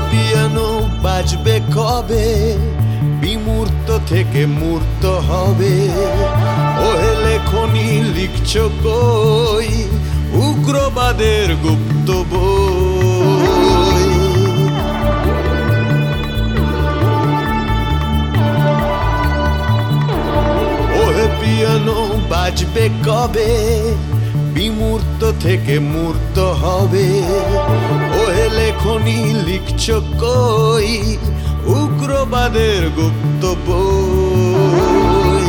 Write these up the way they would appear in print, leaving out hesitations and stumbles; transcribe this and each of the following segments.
Piano বাজবে কবে, বিমূর্ত থেকে মূর্ত হবে। ওহে লেখনি লিখছ কই, উগ্রবাদের গুপ্ত বই। ওহে পিয়ানো বাজবে কবে, বিমূর্ত থেকে মূর্ত হবে। ওহে লেখনি লিখছ কই, উগ্রবাদের গুপ্ত বই।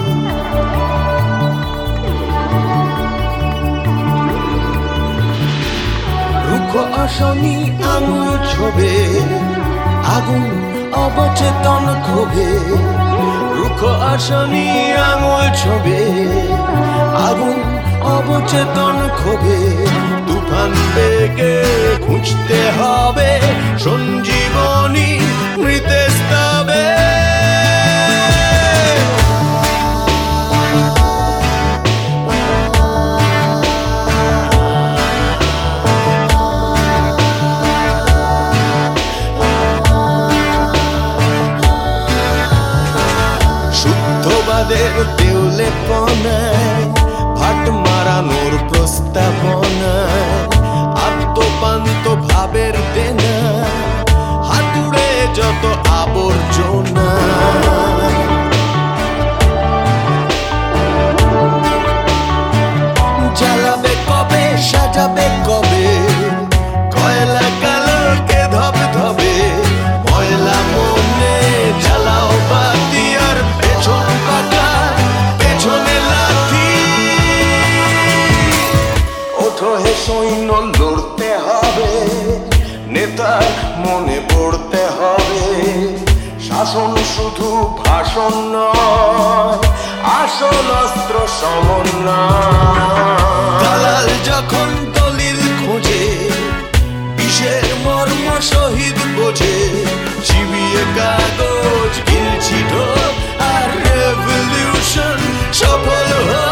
রুক্ষ অশনি আঙুল ছোবে, আগুন অবচেতন ক্ষোভে। রুক্ষ অশনি আঙুল ছোবে, আগুন অবচেতন ক্ষোভে। তুফান বেগে খুঁজতে হবে সঞ্জীবনী মৃতের স্তবে। শুদ্ধবাদের দেউলে পনায়, ভাট মারানোর প্রস্তাবনায়। আত্মপান্ত ভাবের দেনা, হাতুড়ে যত আবর্জনা। জ্বালাবে কবে, সাজাবে কবে, কয়লা কালোকে ধবে ধবে। ময়লা মনে জ্বালাও বাতি, আর পেছন পাকায় পেছনে লাথি। ওঠো হে সৈন্য, লড়তে হবে, নেতার মনে পড়তে হবে। শাসন শুধু ভাষণ নয়, আসল অস্ত্র সমন্বয়। দালাল যখন দলিল খোঁজে, বিষের মর্ম শহীদ বোঝে। চিবিয়ে কাগজ গিলছি ঢোক, আর রেভলিউশন সফল হয়।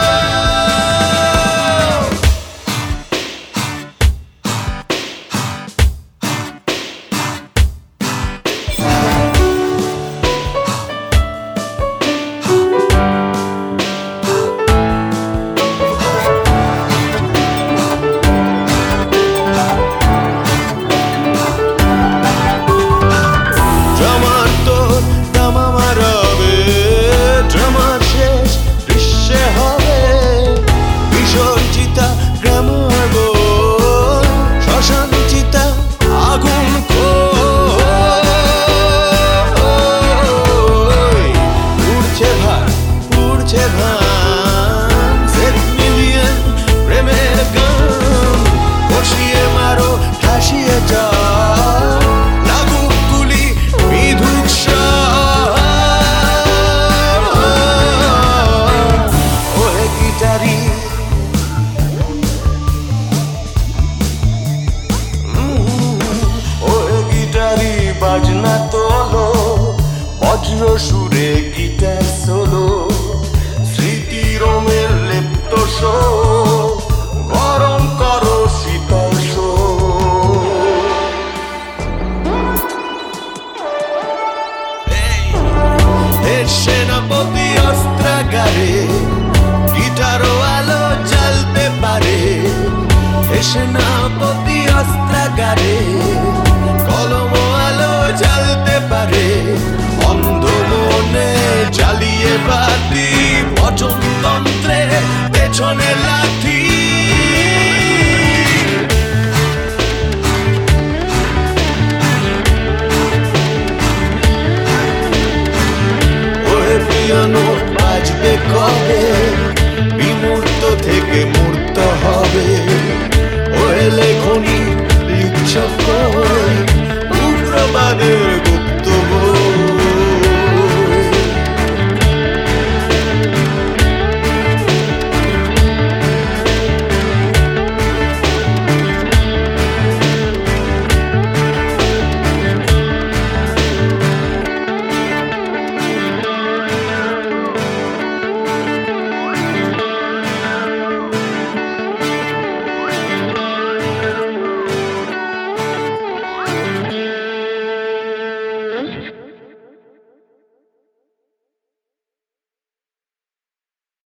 বাজনা তোলো, বজ্র সুরে গিটার সোলো। স্মৃতি রোমের লেপ্ত শো, গরম করো শীতল শো। সেনাপতি অস্ত্রাগারে, গিটারও আলো জ্বালতে পারে। সেনা